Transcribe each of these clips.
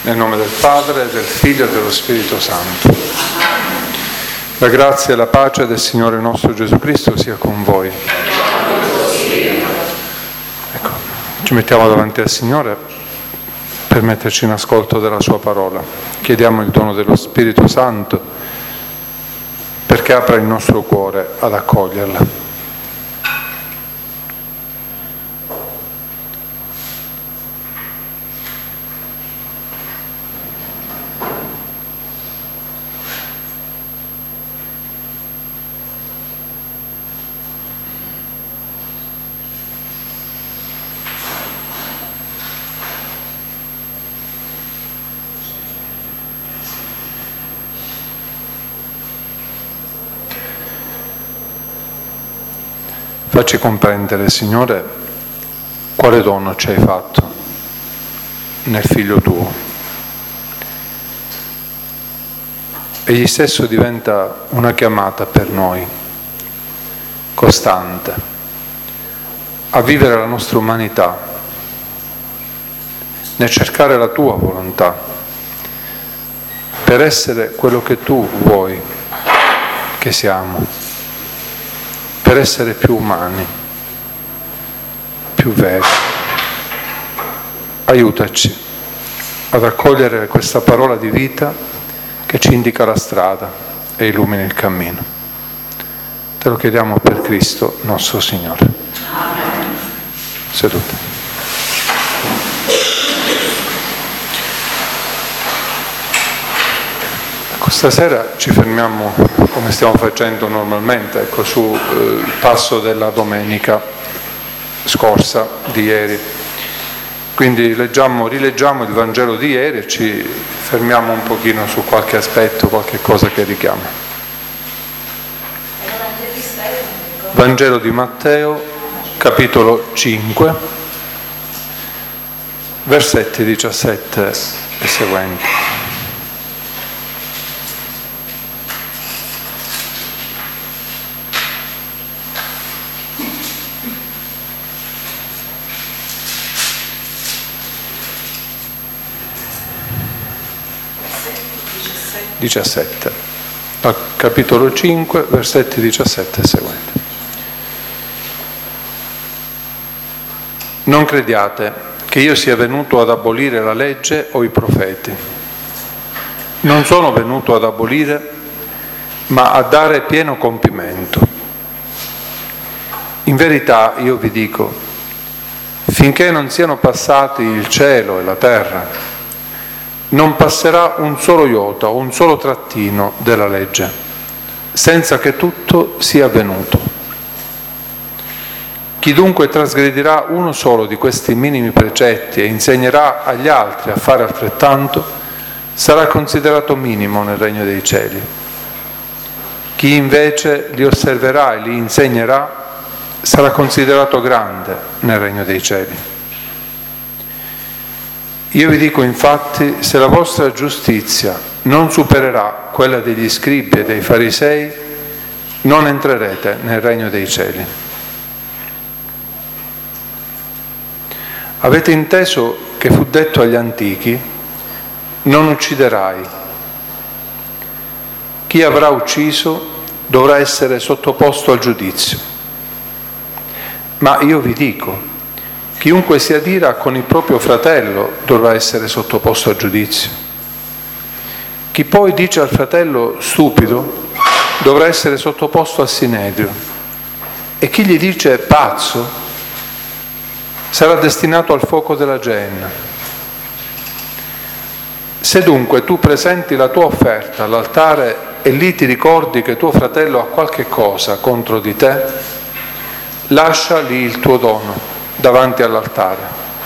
Nel nome del Padre, del Figlio e dello Spirito Santo. La grazia e la pace del Signore nostro Gesù Cristo sia con voi. Ecco, ci mettiamo davanti al Signore per metterci in ascolto della Sua parola. Chiediamo il dono dello Spirito Santo perché apra il nostro cuore ad accoglierla. Facci comprendere, Signore, quale dono ci hai fatto nel Figlio tuo. Egli stesso diventa una chiamata per noi, costante, a vivere la nostra umanità, nel cercare la tua volontà, per essere quello che tu vuoi che siamo, per essere più umani, più veri. Aiutaci ad accogliere questa parola di vita che ci indica la strada e illumina il cammino. Te lo chiediamo per Cristo nostro Signore. Seduti. Stasera ci fermiamo, come stiamo facendo normalmente, ecco, sul passo della domenica scorsa, di ieri. Quindi rileggiamo il Vangelo di ieri e ci fermiamo un pochino su qualche aspetto, qualche cosa che richiama. Vangelo di Matteo, capitolo 5, versetti 17 e seguenti. 17, al capitolo 5, versetti 17 e seguenti. Non crediate che io sia venuto ad abolire la legge o i profeti. Non sono venuto ad abolire, ma a dare pieno compimento. In verità io vi dico, finché non siano passati il cielo e la terra, non passerà un solo iota o un solo trattino della legge, senza che tutto sia avvenuto. Chi dunque trasgredirà uno solo di questi minimi precetti e insegnerà agli altri a fare altrettanto, sarà considerato minimo nel regno dei cieli. Chi invece li osserverà e li insegnerà, sarà considerato grande nel regno dei cieli. Io vi dico infatti, se la vostra giustizia non supererà quella degli scribi e dei farisei, non entrerete nel regno dei cieli. Avete inteso che fu detto agli antichi, non ucciderai. Chi avrà ucciso dovrà essere sottoposto al giudizio. Ma io vi dico, chiunque si adira con il proprio fratello dovrà essere sottoposto a giudizio. Chi poi dice al fratello stupido dovrà essere sottoposto al sinedrio, e chi gli dice pazzo sarà destinato al fuoco della Geenna. Se dunque tu presenti la tua offerta all'altare e lì ti ricordi che tuo fratello ha qualche cosa contro di te, lascia lì il tuo dono davanti all'altare.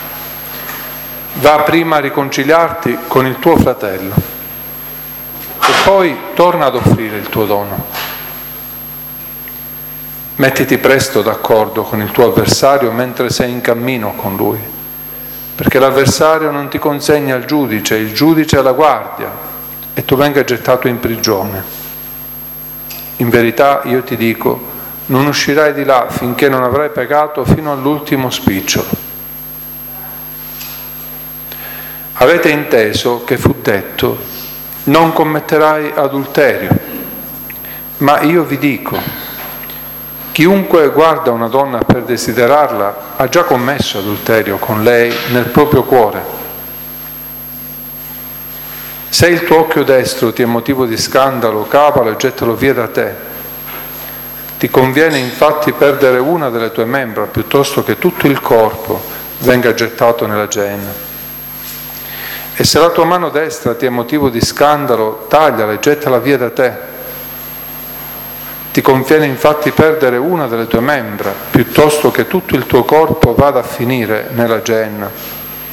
Va prima a riconciliarti con il tuo fratello e poi torna ad offrire il tuo dono. Mettiti presto d'accordo con il tuo avversario mentre sei in cammino con lui, perché l'avversario non ti consegna al giudice, il giudice alla guardia, e tu venga gettato in prigione. In verità io ti dico, non uscirai di là finché non avrai pagato fino all'ultimo spicciolo. Avete inteso che fu detto: non commetterai adulterio. Ma io vi dico, chiunque guarda una donna per desiderarla ha già commesso adulterio con lei nel proprio cuore. Se il tuo occhio destro ti è motivo di scandalo, cavalo e gettalo via da te. Ti conviene infatti perdere una delle tue membra piuttosto che tutto il corpo venga gettato nella Gehenna. E se la tua mano destra ti è motivo di scandalo, tagliala e gettala via da te. Ti conviene infatti perdere una delle tue membra piuttosto che tutto il tuo corpo vada a finire nella Gehenna.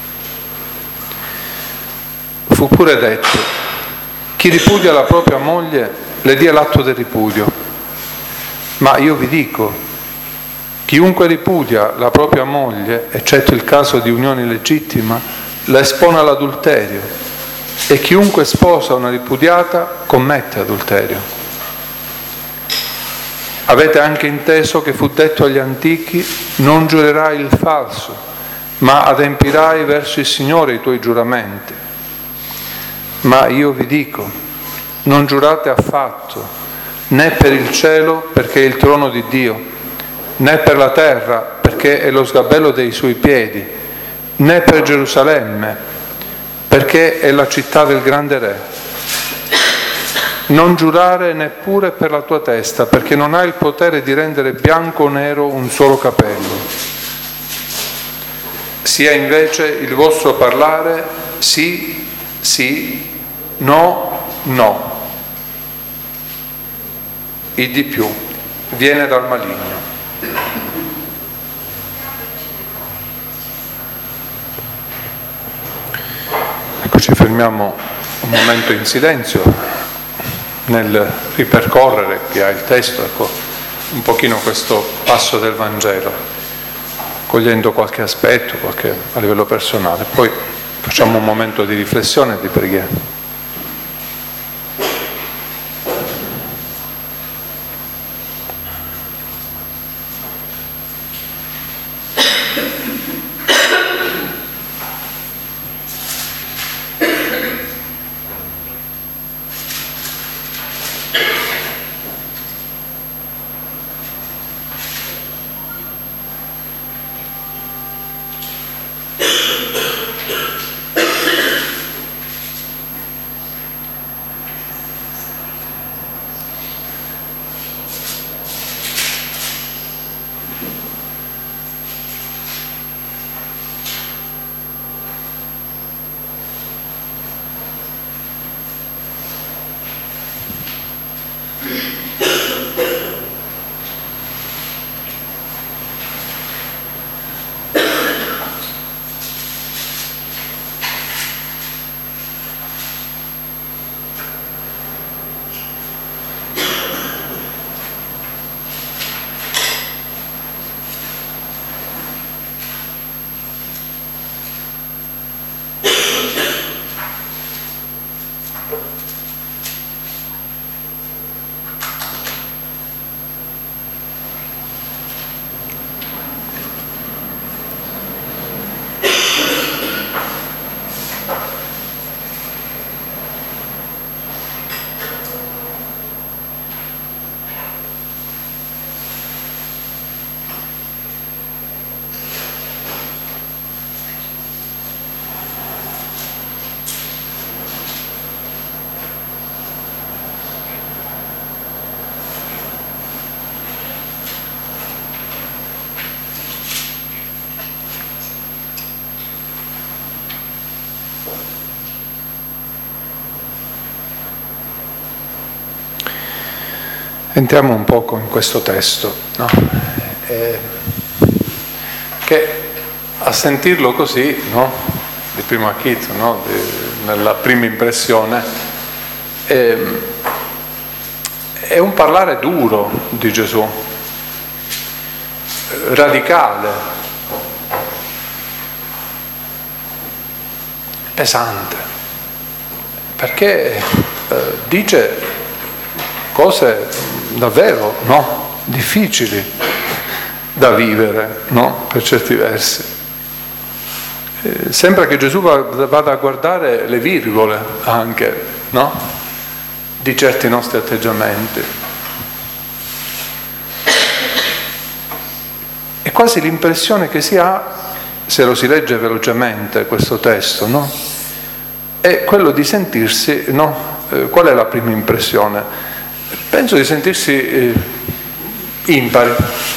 Fu pure detto: chi ripudia la propria moglie le dia l'atto del ripudio. Ma io vi dico, chiunque ripudia la propria moglie, eccetto il caso di unione illegittima, la espone all'adulterio, e chiunque sposa una ripudiata commette adulterio. Avete anche inteso che fu detto agli antichi: non giurerai il falso, ma adempirai verso il Signore i tuoi giuramenti. Ma io vi dico, non giurate affatto, né per il cielo, perché è il trono di Dio, né per la terra, perché è lo sgabello dei suoi piedi, né per Gerusalemme, perché è la città del grande Re. Non giurare neppure per la tua testa, perché non hai il potere di rendere bianco o nero un solo capello. Sia invece il vostro parlare sì, sì, no, no. Il di più viene dal maligno. Ecco, ci fermiamo un momento in silenzio nel ripercorrere, chi ha il testo, ecco, un pochino questo passo del Vangelo, cogliendo qualche aspetto, qualche a livello personale. Poi facciamo un momento di riflessione e di preghiera. Entriamo un poco in questo testo, no? Che a sentirlo così, no? Di primo acchito, no? Nella prima impressione, è un parlare duro di Gesù, radicale, pesante, perché dice cose davvero, no? Difficili da vivere, no? Per certi versi. Sembra che Gesù vada a guardare le virgole anche, no? Di certi nostri atteggiamenti. È quasi l'impressione che si ha, se lo si legge velocemente questo testo, no? È quello di sentirsi, no? Qual è la prima impressione? Penso di sentirsi impari,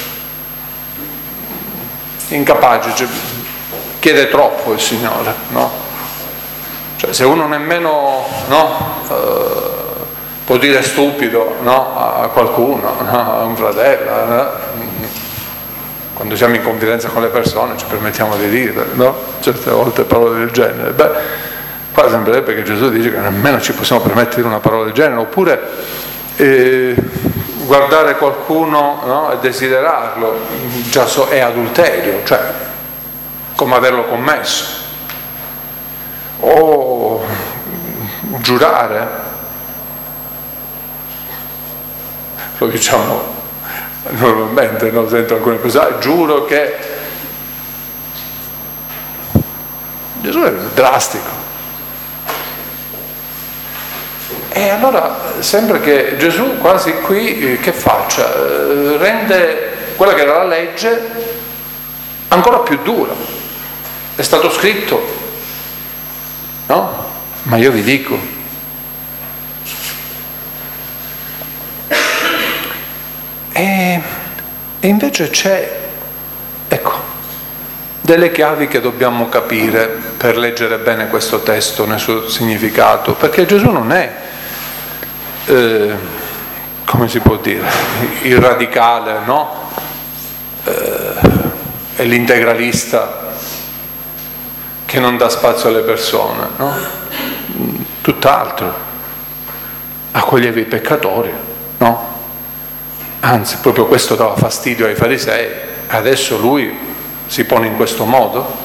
incapaci, cioè, chiede troppo il Signore, no? Cioè, se uno nemmeno, no, può dire stupido, no, a qualcuno, no, a un fratello, quando siamo in confidenza con le persone ci permettiamo di dire, no? Certe volte parole del genere. Beh, qua sembrerebbe che Gesù dice che nemmeno ci possiamo permettere di dire una parola del genere, oppure guardare qualcuno, no, e desiderarlo già è adulterio, cioè come averlo commesso, o giurare, lo diciamo normalmente, no? Sento alcune persone, giuro che Gesù è drastico. E allora sembra che Gesù quasi qui che faccia? Rende quella che era la legge ancora più dura. È stato scritto, no? Ma io vi dico, e invece c'è, ecco, delle chiavi che dobbiamo capire per leggere bene questo testo nel suo significato, perché Gesù non è come si può dire, il radicale, no? È l'integralista che non dà spazio alle persone, no? Tutt'altro, accoglieva i peccatori, no? Anzi, proprio questo dava fastidio ai farisei, adesso lui si pone in questo modo?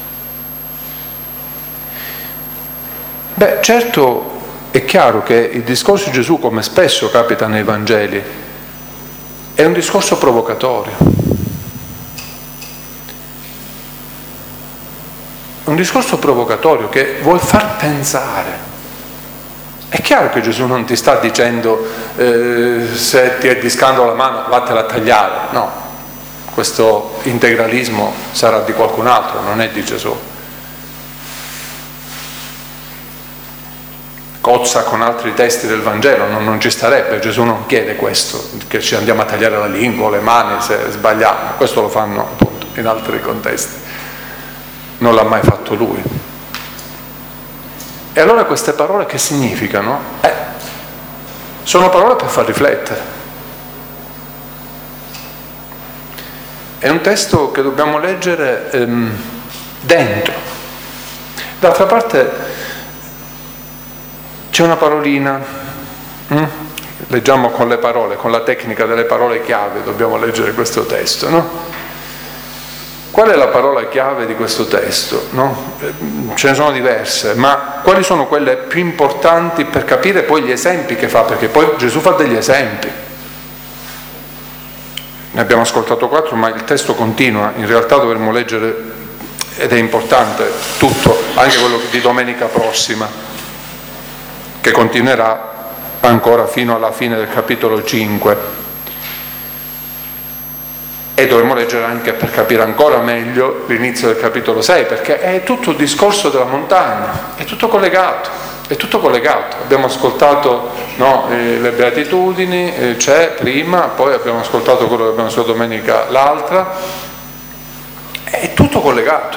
Beh, certo, è chiaro che il discorso di Gesù, come spesso capita nei Vangeli, è un discorso provocatorio. Un discorso provocatorio che vuol far pensare. È chiaro che Gesù non ti sta dicendo se ti è di scandalo la mano vattela a tagliare, no. Questo integralismo sarà di qualcun altro, non è di Gesù. Cozza con altri testi del Vangelo, non ci starebbe, Gesù non chiede questo, che ci andiamo a tagliare la lingua o le mani se sbagliamo, questo lo fanno appunto in altri contesti, non l'ha mai fatto lui. E allora queste parole che significano? Sono parole per far riflettere. È un testo che dobbiamo leggere dentro. D'altra parte c'è una parolina, leggiamo con le parole, con la tecnica delle parole chiave dobbiamo leggere questo testo, no? Qual è la parola chiave di questo testo? No? Ce ne sono diverse, ma quali sono quelle più importanti per capire poi gli esempi che fa? Perché poi Gesù fa degli esempi. Ne abbiamo ascoltato 4, ma il testo continua, in realtà dovremmo leggere, ed è importante, tutto, anche quello di domenica prossima, che continuerà ancora fino alla fine del capitolo 5. E dovremmo leggere anche per capire ancora meglio l'inizio del capitolo 6, perché è tutto il discorso della montagna, è tutto collegato, è tutto collegato. Abbiamo ascoltato, no, le beatitudini, c'è prima, poi abbiamo ascoltato quello che abbiamo ascoltato domenica l'altra, è tutto collegato.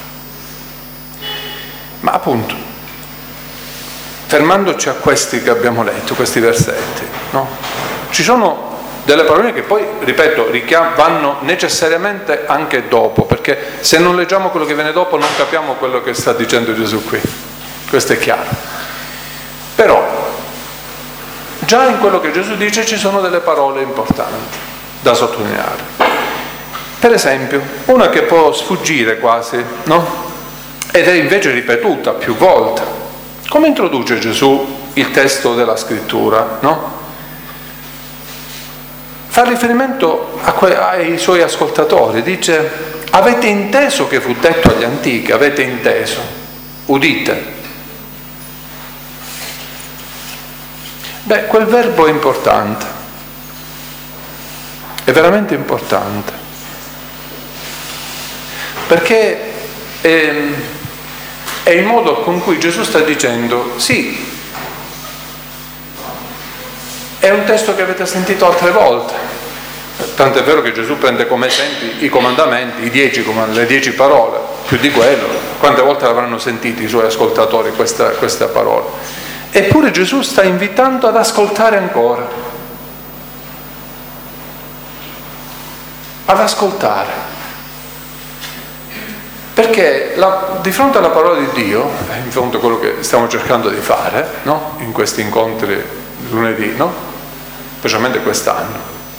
Ma appunto, fermandoci a questi che abbiamo letto, questi versetti, no? Ci sono delle parole che poi, ripeto, vanno necessariamente anche dopo, perché se non leggiamo quello che viene dopo non capiamo quello che sta dicendo Gesù qui, questo è chiaro. Però già in quello che Gesù dice ci sono delle parole importanti da sottolineare. Per esempio, una che può sfuggire quasi, no? Ed è invece ripetuta più volte. Come introduce Gesù il testo della scrittura, no? Fa riferimento ai suoi ascoltatori, dice: Avete inteso che fu detto agli antichi, avete inteso, udite. Beh, quel verbo è importante, è veramente importante, perché è il modo con cui Gesù sta dicendo, sì, è un testo che avete sentito altre volte, tant'è vero che Gesù prende come esempi i comandamenti, le 10 parole, più di quello, quante volte l'avranno sentito i suoi ascoltatori questa parola. Eppure Gesù sta invitando ad ascoltare ancora, ad ascoltare, perché di fronte alla parola di Dio, in fondo quello che stiamo cercando di fare, no? In questi incontri lunedì, no? Specialmente quest'anno,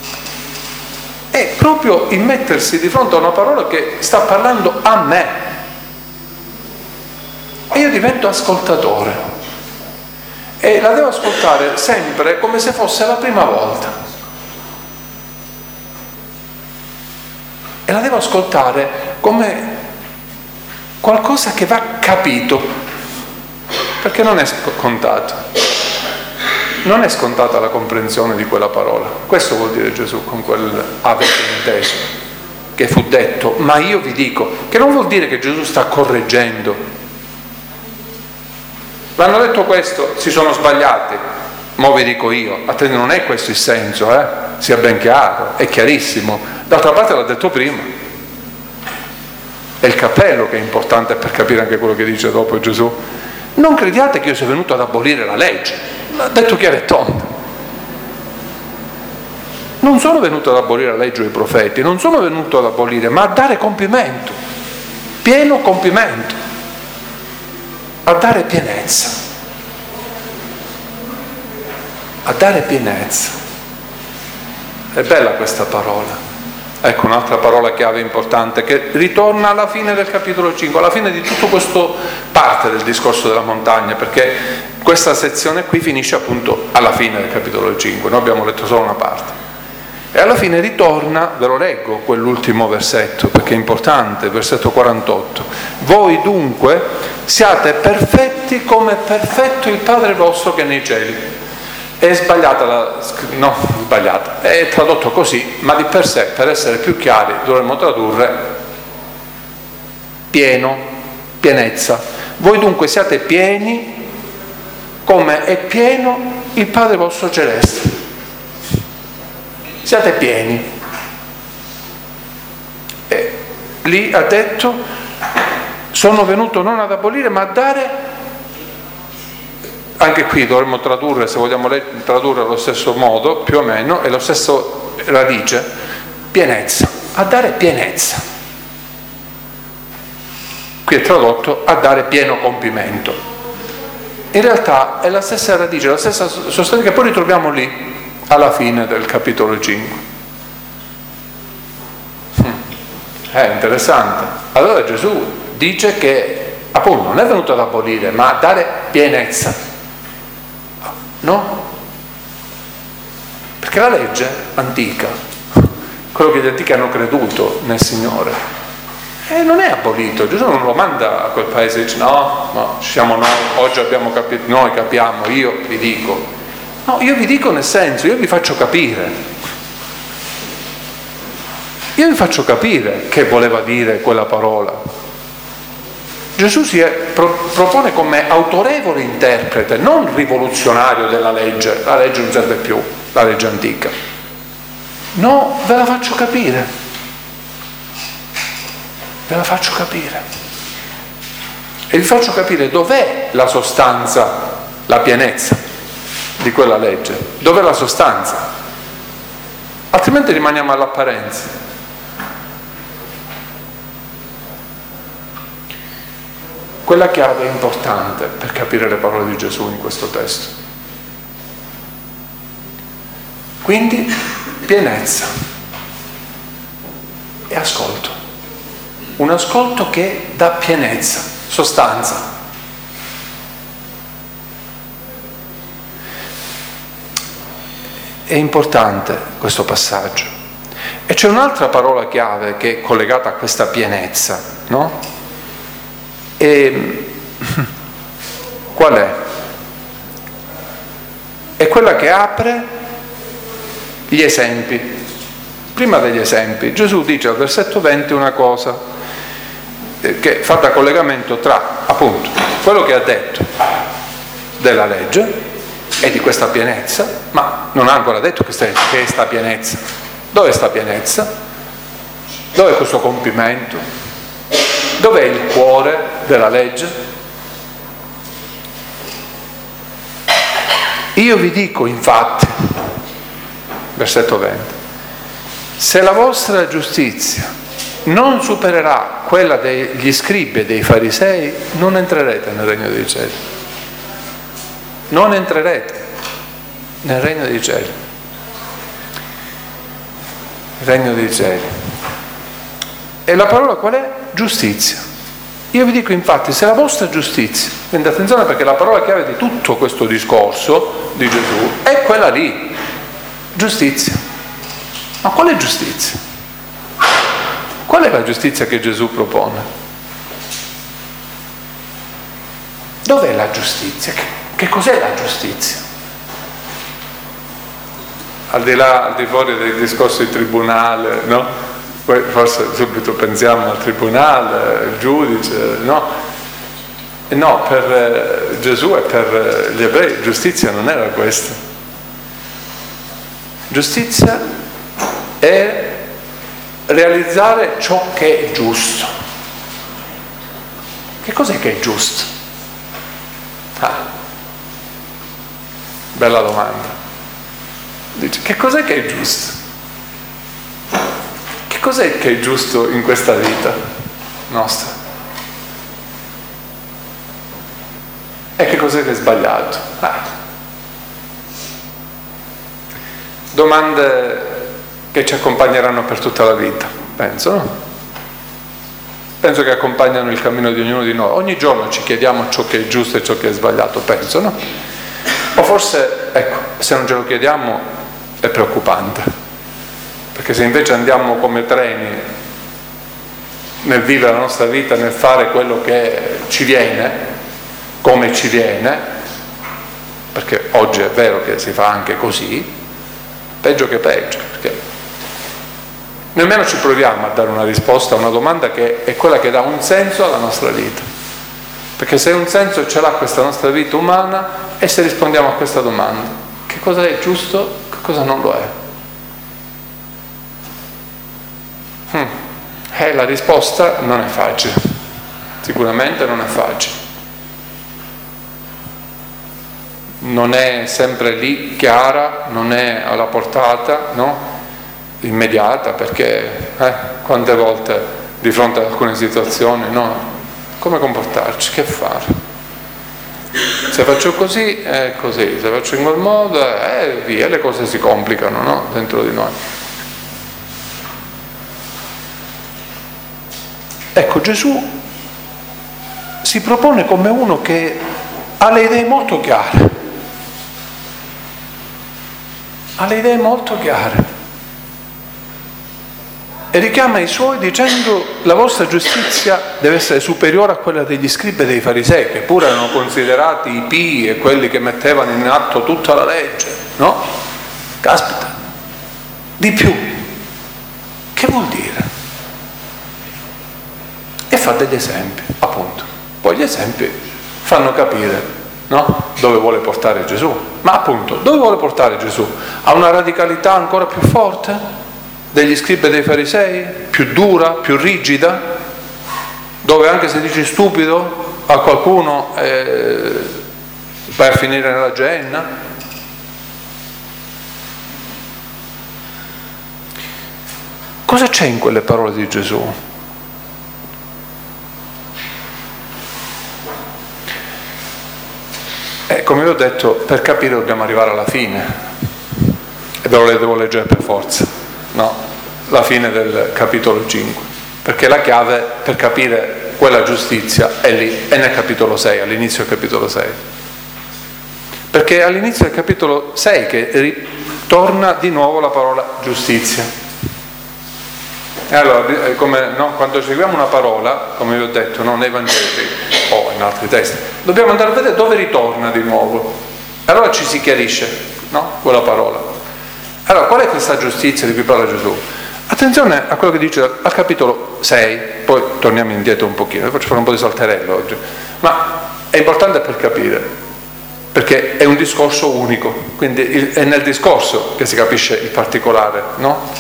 è proprio il mettersi di fronte a una parola che sta parlando a me e io divento ascoltatore. E la devo ascoltare sempre come se fosse la prima volta. E la devo ascoltare come qualcosa che va capito, perché non è scontato. Non è scontata la comprensione di quella parola. Questo vuol dire Gesù con quel avete inteso, che fu detto, ma io vi dico, che non vuol dire che Gesù sta correggendo. L'hanno detto questo, si sono sbagliati, mo vi dico io, attendi, non è questo il senso, sia ben chiaro, è chiarissimo, d'altra parte l'ha detto prima, è il cappello che è importante per capire anche quello che dice dopo Gesù. Non crediate che io sia venuto ad abolire la legge, l'ha detto chiaro e tondo. Non sono venuto ad abolire la legge o i profeti, non sono venuto ad abolire, ma a dare compimento, pieno compimento, a dare pienezza, a dare pienezza. È bella questa parola. Ecco un'altra parola chiave importante che ritorna alla fine del capitolo 5, alla fine di tutto questo parte del discorso della montagna, perché questa sezione qui finisce appunto alla fine del capitolo 5, noi abbiamo letto solo una parte. E alla fine ritorna, ve lo leggo, quell'ultimo versetto, perché è importante, versetto 48. Voi dunque siate perfetti come è perfetto il Padre vostro che è nei cieli. È sbagliata, è tradotto così, ma di per sé, per essere più chiari, dovremmo tradurre pieno, pienezza. Voi dunque siate pieni come è pieno il Padre vostro celeste. Siate pieni. E lì ha detto, sono venuto non ad abolire ma a dare, anche qui dovremmo tradurre, se vogliamo tradurre allo stesso modo, più o meno, è lo stesso radice, pienezza, a dare pienezza. Qui è tradotto a dare pieno compimento. In realtà è la stessa radice, la stessa sostanza che poi ritroviamo lì, alla fine del capitolo 5. È interessante. Allora Gesù dice che appunto non è venuto ad abolire ma a dare pienezza, no? Perché la legge antica, quello che gli antichi hanno creduto nel Signore, non è abolito. Gesù non lo manda a quel paese e dice no, siamo noi, oggi abbiamo capito, noi capiamo, io vi dico. No, io vi dico nel senso, io vi faccio capire. Io vi faccio capire che voleva dire quella parola. Gesù si propone come autorevole interprete, non rivoluzionario della legge. La legge non serve più, la legge antica. No, ve la faccio capire. Ve la faccio capire. E vi faccio capire dov'è la sostanza, la pienezza di quella legge, dov'è la sostanza, altrimenti rimaniamo all'apparenza. Quella chiave è importante per capire le parole di Gesù in questo testo. Quindi pienezza e ascolto, un ascolto che dà pienezza, sostanza. È importante questo passaggio E c'è un'altra parola chiave che è collegata a questa pienezza, no? E qual è? È quella che apre gli esempi. Prima degli esempi, Gesù dice al versetto 20 una cosa che fa da collegamento tra, appunto, quello che ha detto della legge e di questa pienezza, ma non ha ancora detto che è sta pienezza. Dove è sta pienezza? Dove è questo compimento? Dov'è il cuore della legge? Io vi dico infatti, versetto 20, se la vostra giustizia non supererà quella degli scribi e dei farisei, non entrerete nel regno dei cieli. Non entrerete nel regno dei cieli. Il regno dei cieli. E la parola qual è? Giustizia. Io vi dico infatti, se la vostra giustizia, quindi attenzione perché la parola chiave di tutto questo discorso di Gesù è quella lì, giustizia. Ma quale giustizia? Qual è la giustizia che Gesù propone? Dov'è la giustizia? Che cos'è la giustizia? Al di fuori del discorso di tribunale, no? Poi forse subito pensiamo al tribunale, al giudice, no? E no, per Gesù e per gli ebrei giustizia non era questa. Giustizia è realizzare ciò che è giusto. Che cos'è che è giusto? Bella domanda. Dice, che cos'è che è giusto? Che cos'è che è giusto in questa vita nostra? E che cos'è che è sbagliato? Domande che ci accompagneranno per tutta la vita, penso, no? Penso che accompagnano il cammino di ognuno di noi. Ogni giorno ci chiediamo ciò che è giusto e ciò che è sbagliato, penso, no? O forse, ecco, se non ce lo chiediamo è preoccupante, perché se invece andiamo come treni nel vivere la nostra vita, nel fare quello che ci viene, come ci viene, perché oggi è vero che si fa anche così, peggio che peggio, perché nemmeno ci proviamo a dare una risposta a una domanda che è quella che dà un senso alla nostra vita. Perché se un senso ce l'ha questa nostra vita umana, e se rispondiamo a questa domanda, che cosa è giusto, che cosa non lo è? La risposta non è facile, sicuramente non è facile. Non è sempre lì chiara, non è alla portata, no? Immediata, perché quante volte di fronte ad alcune situazioni, no? Come comportarci? Che fare? Se faccio così è così, se faccio in quel modo via, le cose si complicano, no? Dentro di noi. Ecco, Gesù si propone come uno che ha le idee molto chiare, ha le idee molto chiare. E richiama i suoi dicendo: la vostra giustizia deve essere superiore a quella degli scribi e dei farisei, che pure erano considerati i pii e quelli che mettevano in atto tutta la legge, no? Caspita, di più. Che vuol dire? E fa degli esempi, appunto. Poi gli esempi fanno capire, no? Dove vuole portare Gesù. Ma appunto, dove vuole portare Gesù? A una radicalità ancora più forte degli scribi e dei farisei, più dura, più rigida, dove anche se dici stupido a qualcuno vai a finire nella Geenna. Cosa c'è in quelle parole di Gesù? Come vi ho detto, per capire dobbiamo arrivare alla fine, e ve lo devo leggere per forza. No, la fine del capitolo 5, perché la chiave per capire quella giustizia è lì, è nel capitolo 6, all'inizio del capitolo 6, perché all'inizio del capitolo 6 che torna di nuovo la parola giustizia. E allora, quando seguiamo una parola, come vi ho detto, nei Vangeli o in altri testi, dobbiamo andare a vedere dove ritorna di nuovo. Allora ci si chiarisce, quella parola. Allora, qual è questa giustizia di cui parla Gesù? Attenzione a quello che dice al capitolo 6, poi torniamo indietro un pochino, faccio fare un po' di salterello oggi, ma è importante per capire, perché è un discorso unico, quindi è nel discorso che si capisce il particolare, no?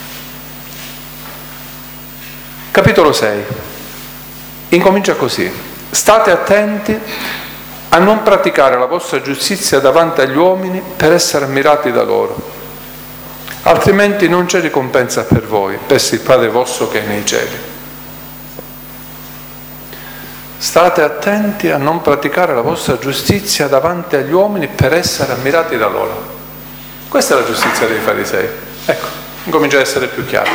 Capitolo 6, incomincia così: state attenti a non praticare la vostra giustizia davanti agli uomini per essere ammirati da loro, altrimenti non c'è ricompensa per voi presso il Padre vostro che è nei cieli. State attenti a non praticare la vostra giustizia davanti agli uomini per essere ammirati da loro. Questa è la giustizia dei farisei. Ecco, incomincia a essere più chiaro.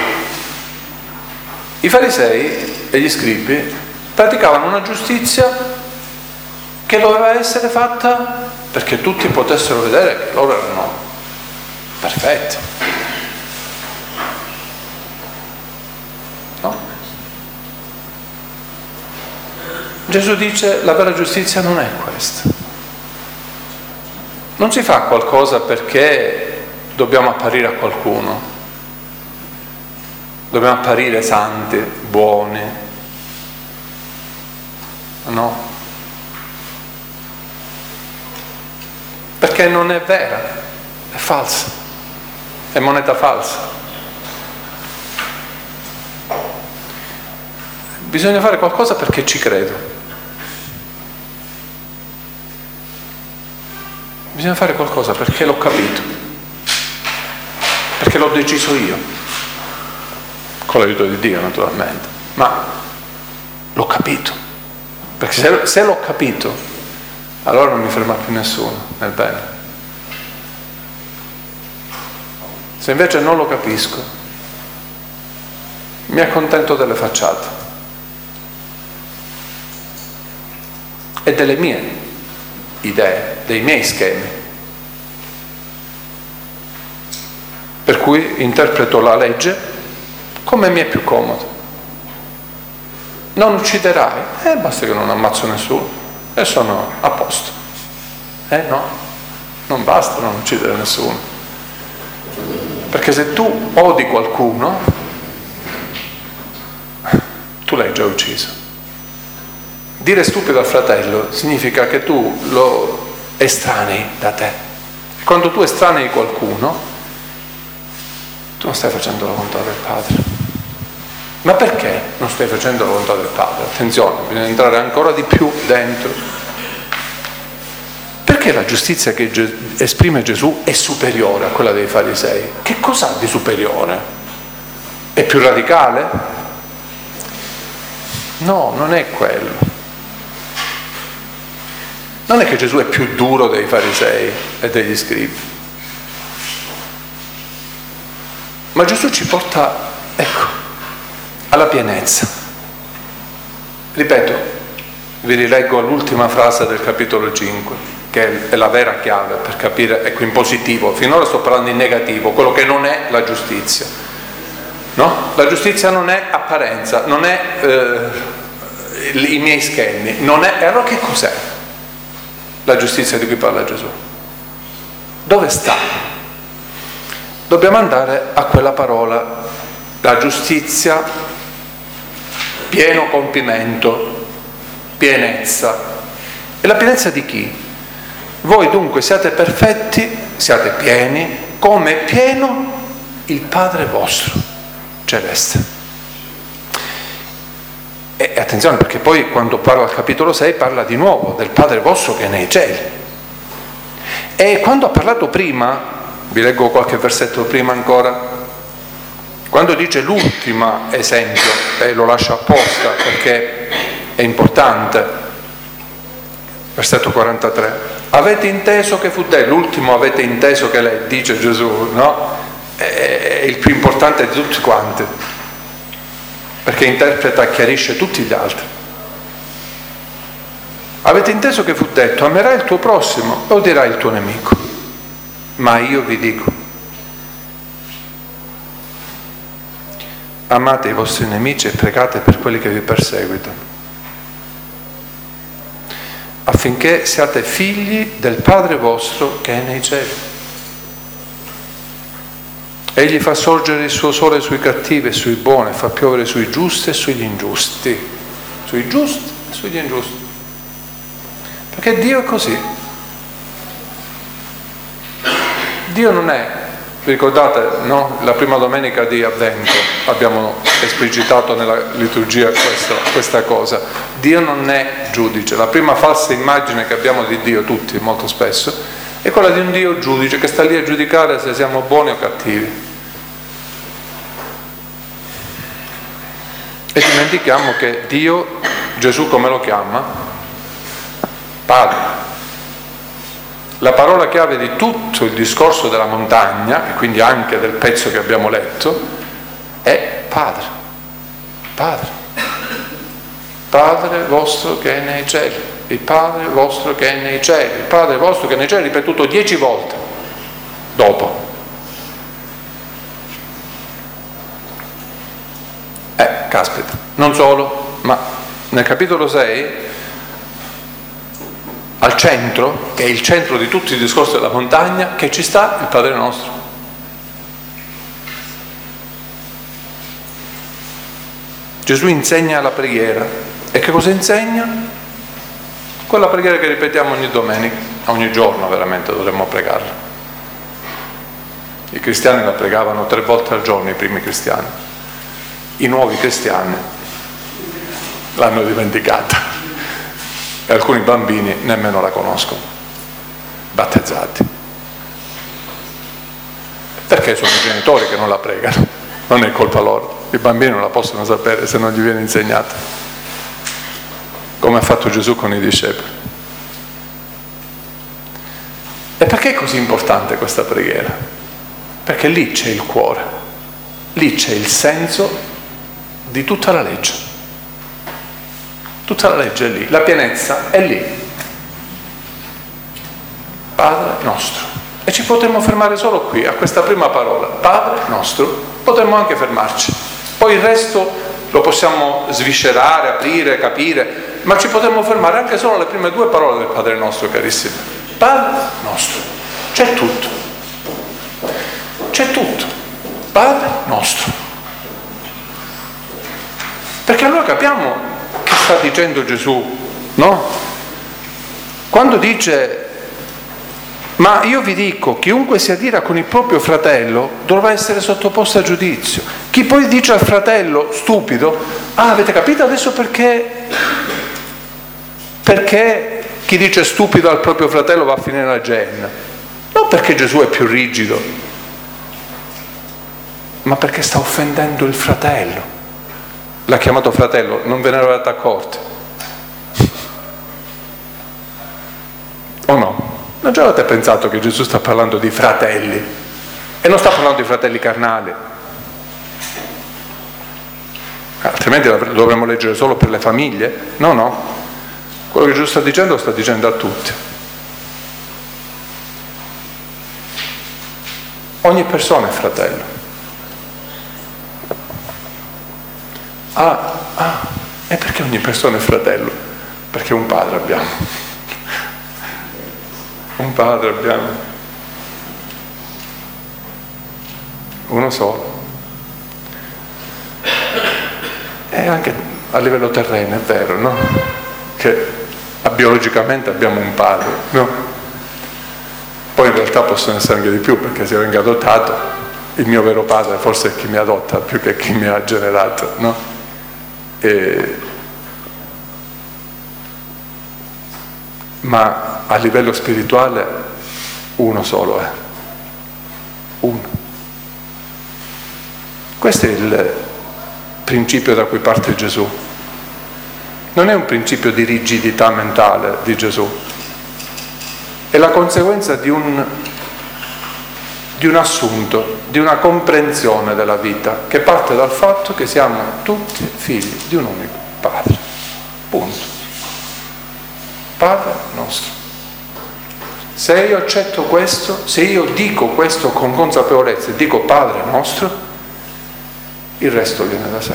I farisei e gli scribi praticavano una giustizia che doveva essere fatta perché tutti potessero vedere che loro erano perfetti. No? Gesù dice: la vera giustizia non è questa. Non si fa qualcosa perché dobbiamo apparire a qualcuno, dobbiamo apparire santi, buoni, no? Perché non è vera, è falsa, è moneta falsa. Bisogna fare qualcosa perché ci credo. Bisogna fare qualcosa perché l'ho capito, perché l'ho deciso io, con l'aiuto di Dio naturalmente, ma l'ho capito, perché se l'ho capito, allora non mi ferma più nessuno nel bene. Se invece non lo capisco, mi accontento delle facciate e delle mie idee, dei miei schemi, per cui interpreto la legge come mi è più comodo. Non ucciderai, basta che non ammazzo nessuno e sono a posto. No, non basta non uccidere nessuno, perché se tu odi qualcuno, tu l'hai già ucciso. Dire stupido al fratello significa che tu lo estranei da te. Quando tu estranei qualcuno, tu non stai facendo la volontà del Padre. Ma perché non stai facendo la volontà del Padre? Attenzione, bisogna entrare ancora di più dentro. Perché la giustizia che esprime Gesù è superiore a quella dei farisei? Che cosa ha di superiore? È più radicale? No, non è quello. Non è che Gesù è più duro dei farisei e degli scribi, ma Gesù ci porta, alla pienezza. Ripeto, vi rileggo l'ultima frase del capitolo 5, che è la vera chiave per capire, in positivo. Finora sto parlando in negativo, quello che non è la giustizia. No? La giustizia non è apparenza, non è i miei schemi, non è. E allora che cos'è la giustizia di cui parla Gesù? Dove sta? Dobbiamo andare a quella parola, la giustizia, pieno compimento, pienezza. E la pienezza di chi? Voi dunque siate perfetti, siate pieni, come è pieno il Padre vostro celeste. E attenzione, perché poi quando parla al capitolo 6 parla di nuovo del Padre vostro che è nei cieli. E quando ha parlato prima, vi leggo qualche versetto prima ancora, quando dice l'ultimo esempio, e lo lascio apposta perché è importante, versetto 43, avete inteso che fu detto, l'ultimo avete inteso che lei, dice Gesù, no? È il più importante di tutti quanti, perché interpreta e chiarisce tutti gli altri. Avete inteso che fu detto: amerai il tuo prossimo e odierai il tuo nemico. Ma io vi dico, amate i vostri nemici e pregate per quelli che vi perseguitano, affinché siate figli del Padre vostro che è nei cieli. Egli fa sorgere il suo sole sui cattivi e sui buoni, fa piovere sui giusti e sugli ingiusti. Sui giusti e sugli ingiusti. Perché Dio è così. Dio non è, vi ricordate, no? La prima domenica di Avvento abbiamo esplicitato nella liturgia questa cosa. Dio non è giudice. La prima falsa immagine che abbiamo di Dio, tutti molto spesso, è quella di un Dio giudice che sta lì a giudicare se siamo buoni o cattivi. E dimentichiamo che Dio, Gesù come lo chiama? Padre. La parola chiave di tutto il discorso della montagna, e quindi anche del pezzo che abbiamo letto, è Padre. Padre. Padre vostro che è nei cieli. Il Padre vostro che è nei cieli. Il Padre vostro che è nei cieli, ripetuto 10 volte dopo. Caspita, non solo, ma nel capitolo 6, al centro, che è il centro di tutti i discorsi della montagna, che ci sta il Padre nostro. Gesù insegna la preghiera. E che cosa insegna? Quella preghiera che ripetiamo ogni domenica, ogni giorno veramente dovremmo pregarla. I cristiani la pregavano 3 volte al giorno, i primi cristiani. I nuovi cristiani l'hanno dimenticata e alcuni bambini nemmeno la conoscono, battezzati, perché sono i genitori che non la pregano, non è colpa loro. I bambini non la possono sapere se non gli viene insegnata, come ha fatto Gesù con i discepoli. E perché è così importante questa preghiera? Perché lì c'è il cuore, lì c'è il senso di tutta la legge. Tutta la legge è lì, la pienezza è lì. Padre nostro. E ci potremmo fermare solo qui, a questa prima parola, Padre nostro. Potremmo anche fermarci. Poi il resto lo possiamo sviscerare, aprire, capire, ma ci potremmo fermare anche solo alle prime 2 parole del Padre nostro, carissimi. Padre nostro. C'è tutto. C'è tutto. Padre nostro. Perché allora capiamo che sta dicendo Gesù, no? Quando dice, ma io vi dico, chiunque si adira con il proprio fratello dovrà essere sottoposto a giudizio. Chi poi dice al fratello, stupido, avete capito adesso perché chi dice stupido al proprio fratello va a finire alla Geenna? Non perché Gesù è più rigido, ma perché sta offendendo il fratello. L'ha chiamato fratello, non ve ne eravate accorti? O no? Non già avete pensato che Gesù sta parlando di fratelli e non sta parlando di fratelli carnali? Altrimenti dovremmo leggere solo per le famiglie? No. Quello che Gesù sta dicendo lo sta dicendo a tutti. Ogni persona è fratello. E perché ogni persona è fratello? Perché un padre abbiamo. Un padre abbiamo. Uno solo. E anche a livello terreno è vero, no? Che biologicamente abbiamo un padre, no? Poi in realtà possono essere anche di più, perché se vengo adottato, il mio vero padre forse è chi mi adotta più che chi mi ha generato, no? Ma a livello spirituale uno solo è. Uno. Questo è il principio da cui parte Gesù. Non è un principio di rigidità mentale di Gesù, è la conseguenza di un assunto, di una comprensione della vita che parte dal fatto che siamo tutti figli di un unico Padre. Punto. Padre nostro. Se io accetto questo, se io dico questo con consapevolezza e dico Padre nostro, il resto viene da sé.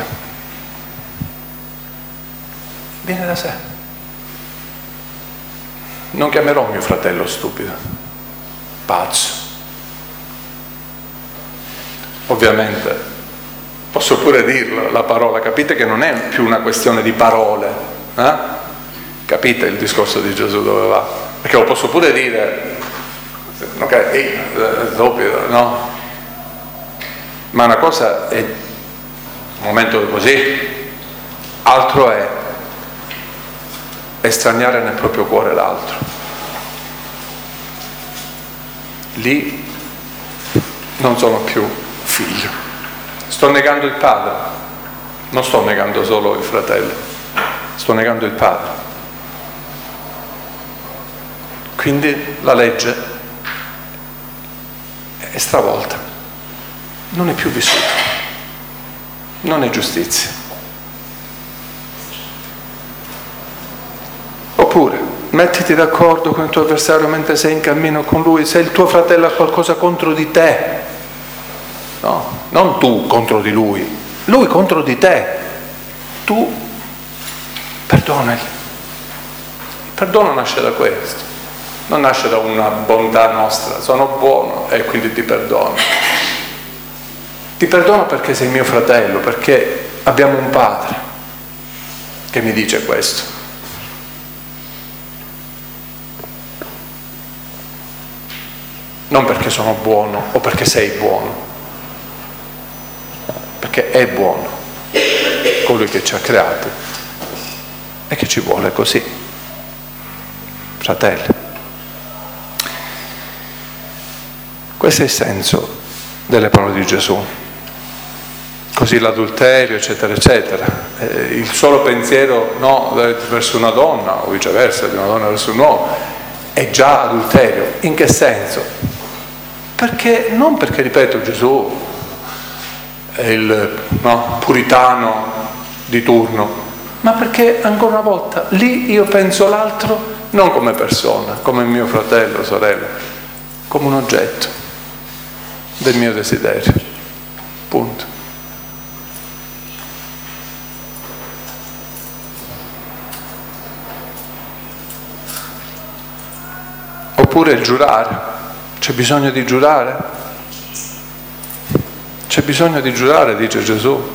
Viene da sé. Non chiamerò mio fratello stupido, pazzo. Ovviamente posso pure dirlo, la parola, capite che non è più una questione di parole, eh? Capite il discorso di Gesù dove va? Perché lo posso pure dire, ok, stupido, no? Ma una cosa è un momento così, altro è estraniare nel proprio cuore l'altro. Lì non sono più figlio, sto negando il padre, non sto negando solo il fratello, sto negando il padre. Quindi la legge è stravolta, non è più vissuta, non è giustizia. Oppure mettiti d'accordo con il tuo avversario mentre sei in cammino con lui, se il tuo fratello ha qualcosa contro di te, no, non tu contro di lui contro di te, tu perdonagli. Il perdono nasce da questo, non nasce da una bontà nostra, sono buono e quindi ti perdono. Ti perdono perché sei mio fratello, perché abbiamo un padre che mi dice questo. Non perché sono buono o perché sei buono, perché è buono colui che ci ha creati e che ci vuole così, fratelli. Questo è il senso delle parole di Gesù. Così l'adulterio, eccetera, eccetera. Il solo pensiero verso una donna, o viceversa, di una donna verso un uomo, è già adulterio. In che senso? Perché, non perché, ripeto, Gesù è il puritano di turno, ma perché, ancora una volta, lì io penso l'altro non come persona, come mio fratello, sorella, come un oggetto del mio desiderio. Punto. Oppure il giurare. C'è bisogno di giurare? C'è bisogno di giurare, dice Gesù.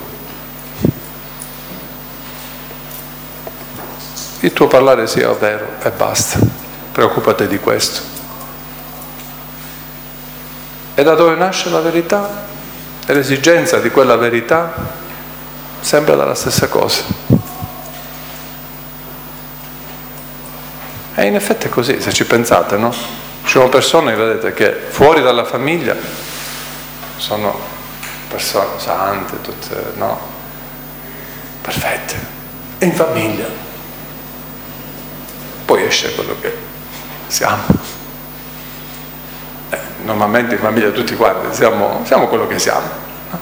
Il tuo parlare sia vero e basta. Preoccupati di questo. E da dove nasce la verità? E l'esigenza di quella verità sembra dalla stessa cosa. E in effetti è così, se ci pensate, no? Ci sono persone, vedete, che fuori dalla famiglia sono persone sante, tutte, no? Perfette. E in famiglia poi esce quello che siamo. Normalmente in famiglia tutti quanti siamo quello che siamo, no?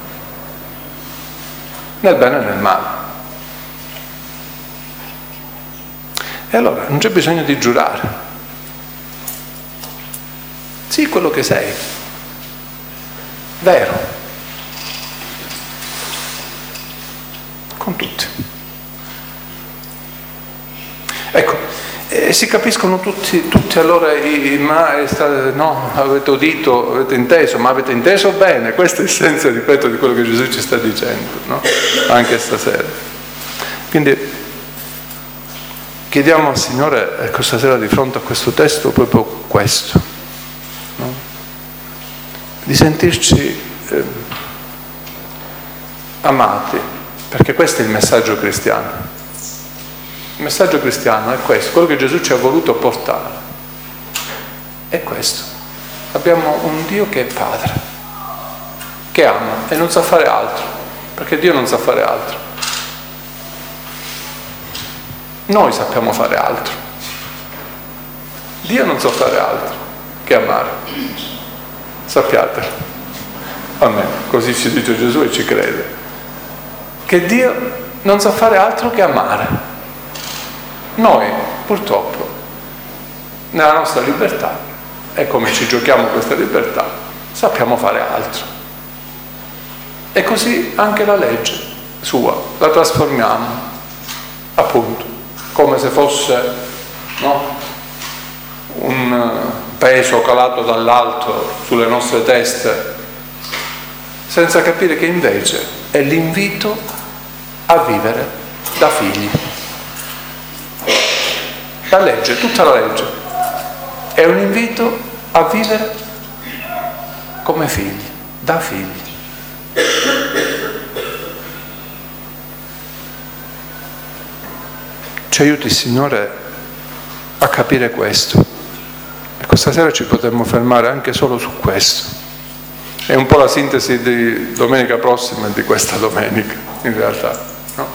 Nel bene e nel male. E allora non c'è bisogno di giurare. Sii quello che sei, vero, con tutti. Ecco, si capiscono tutti allora no, avete udito, avete inteso, ma avete inteso bene, questo è il senso, ripeto, di quello che Gesù ci sta dicendo, no? Anche stasera. Quindi chiediamo al Signore, questa sera di fronte a questo testo, proprio questo. No? Di sentirci amati, perché questo è il messaggio cristiano. Il messaggio cristiano è questo, quello che Gesù ci ha voluto portare è questo. Abbiamo un Dio che è Padre, che ama e non sa fare altro, perché Dio non sa fare altro. Noi sappiamo fare altro, Dio non sa fare altro che amare. Sappiatelo. Amen. Così ci dice Gesù e ci crede. Che Dio non sa fare altro che amare. Noi, purtroppo, nella nostra libertà, e come ci giochiamo questa libertà, sappiamo fare altro. E così anche la legge sua la trasformiamo, appunto, come se fosse, no, un peso calato dall'alto sulle nostre teste, senza capire che invece è l'invito a vivere da figli. La legge, tutta la legge, è un invito a vivere come figli, da figli. Ci aiuti, Signore, a capire questo. E questa sera ci potremmo fermare anche solo su questo. È un po' la sintesi di domenica prossima e di questa domenica, in realtà, no?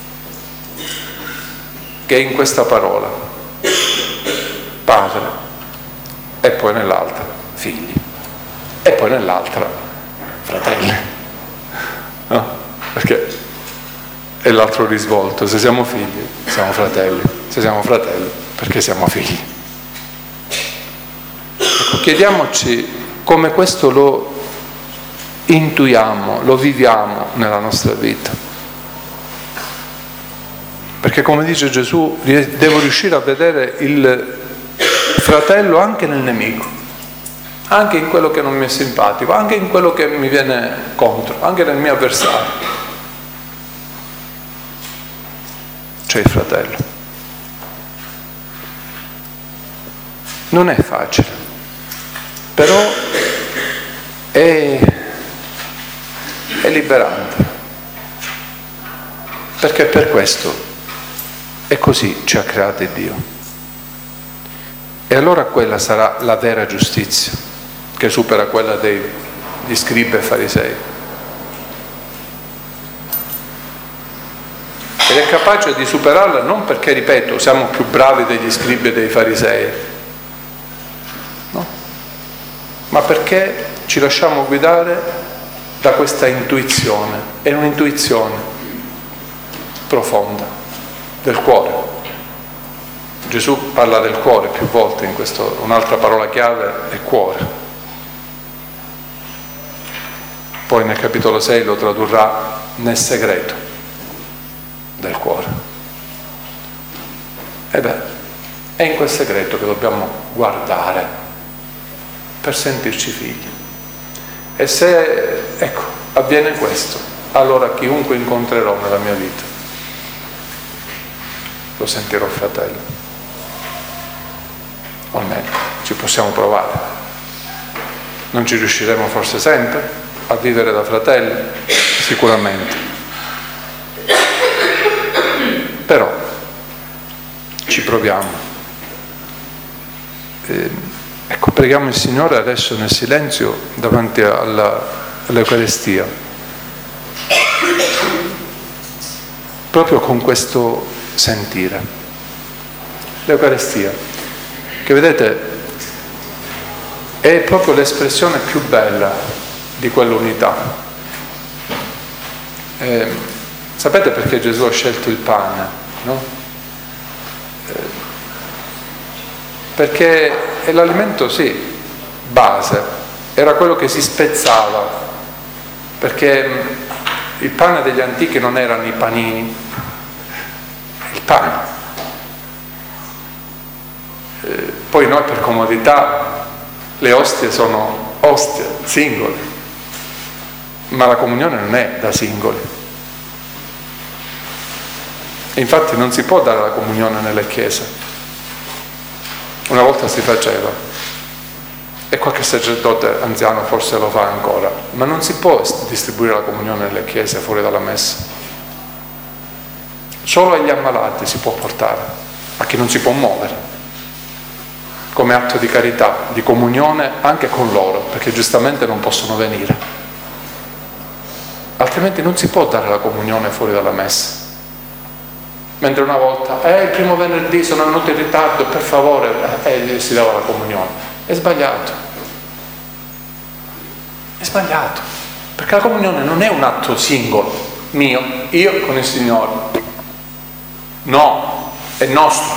Che è in questa parola, Padre, e poi nell'altra, figli, e poi nell'altra, fratelli, no? Perché è l'altro risvolto: se siamo figli, siamo fratelli; se siamo fratelli, perché siamo figli. Ecco, chiediamoci come questo lo intuiamo, lo viviamo nella nostra vita. Perché, come dice Gesù, devo riuscire a vedere il fratello anche nel nemico, anche in quello che non mi è simpatico, anche in quello che mi viene contro, anche nel mio avversario. C'è il fratello. Non è facile, però è liberante, perché per questo è così ci ha creati Dio. E allora quella sarà la vera giustizia, che supera quella degli scribi e farisei. Ed è capace di superarla non perché, ripeto, siamo più bravi degli scribi e dei farisei, no? Ma perché ci lasciamo guidare da questa intuizione. È un'intuizione profonda del cuore. Gesù parla del cuore più volte in questo, un'altra parola chiave è cuore. Poi nel capitolo 6 lo tradurrà nel segreto del cuore. E è in quel segreto che dobbiamo guardare per sentirci figli. E se, ecco, avviene questo, allora chiunque incontrerò nella mia vita lo sentirò fratello. O almeno ci possiamo provare. Non ci riusciremo forse sempre a vivere da fratelli, sicuramente. Però ci proviamo. Ecco, preghiamo il Signore adesso nel silenzio davanti all'Eucaristia, proprio con questo sentire. L'Eucaristia, che vedete è proprio l'espressione più bella di quell'unità. Sapete perché Gesù ha scelto il pane? No? Perché è l'alimento, sì, base, era quello che si spezzava, perché il pane degli antichi non erano i panini, il pane. Poi noi per comodità le ostie sono ostie, singole, ma la comunione non è da singoli. E infatti non si può dare la comunione nelle chiese. Una volta si faceva, e qualche sacerdote anziano forse lo fa ancora, ma non si può distribuire la comunione nelle chiese fuori dalla messa. Solo agli ammalati si può portare, a chi non si può muovere, come atto di carità, di comunione anche con loro, perché giustamente non possono venire. Altrimenti non si può dare la comunione fuori dalla messa. Mentre una volta, il primo venerdì sono venuto in ritardo, per favore, si dava la comunione. È sbagliato. È sbagliato. Perché la comunione non è un atto singolo, mio, io con il Signore. No, è nostro.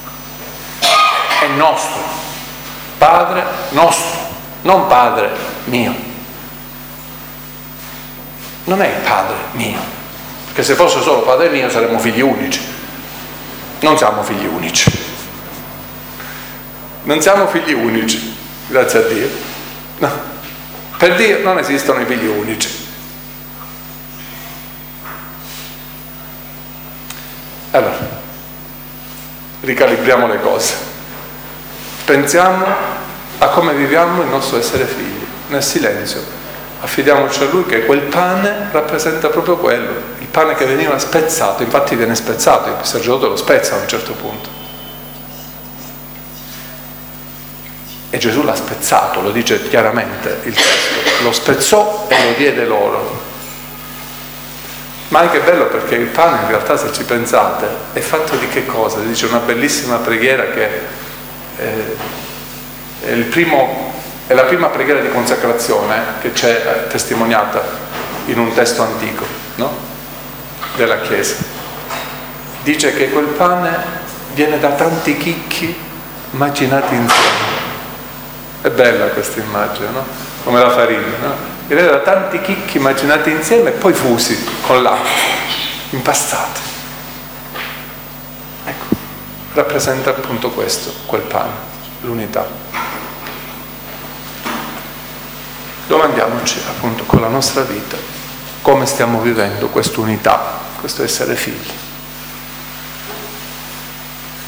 È nostro. Padre nostro, non Padre mio. non è il Padre mio, perché se fosse solo Padre mio saremmo figli unici. Non siamo figli unici. Non siamo figli unici, grazie a Dio. No. Per Dio non esistono i figli unici. Allora, ricalibriamo le cose. Pensiamo a come viviamo il nostro essere figli, nel silenzio. Affidiamoci a Lui, che quel pane rappresenta proprio quello, il pane che veniva spezzato, infatti viene spezzato, il sacerdote lo spezza a un certo punto. E Gesù l'ha spezzato, lo dice chiaramente il testo, lo spezzò e lo diede loro. Ma anche bello perché il pane in realtà, se ci pensate, è fatto di che cosa? Dice una bellissima preghiera che è la prima preghiera di consacrazione che c'è testimoniata in un testo antico, no? Della Chiesa. Dice che quel pane viene da tanti chicchi macinati insieme. È bella questa immagine, no? Come la farina, no? Viene da tanti chicchi macinati insieme e poi fusi con l'acqua, impastati. Ecco, rappresenta appunto questo, quel pane, l'unità. Domandiamoci appunto con la nostra vita come stiamo vivendo quest'unità, questo essere figli.